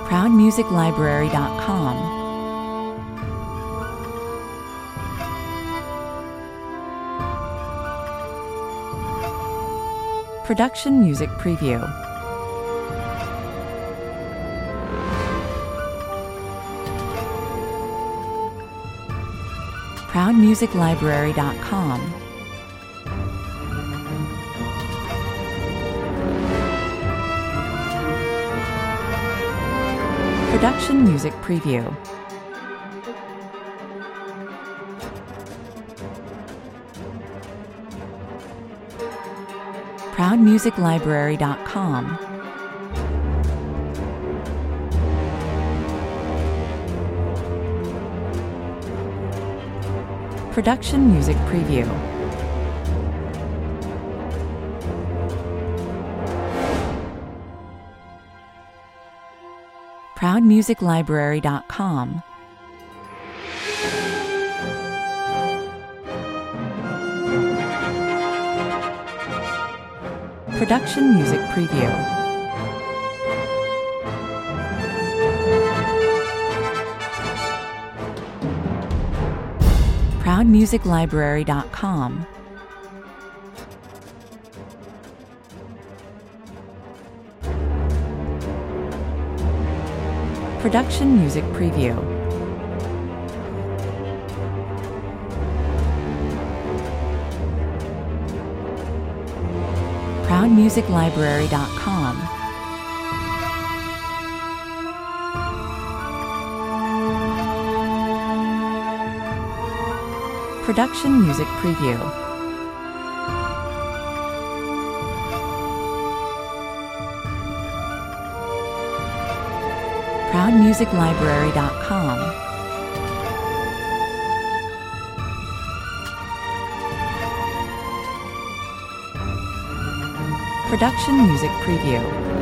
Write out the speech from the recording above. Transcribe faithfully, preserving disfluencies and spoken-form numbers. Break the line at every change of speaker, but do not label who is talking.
proud music library dot com. Production Music Preview. proud music library dot com. Production Music Preview. proud music library dot com. Production Music Preview. proud music library dot com. Production Music Preview. proud music library dot com. Production Music Preview. proud music library dot com. Production Music Preview. proud music library dot com. Production Music Preview.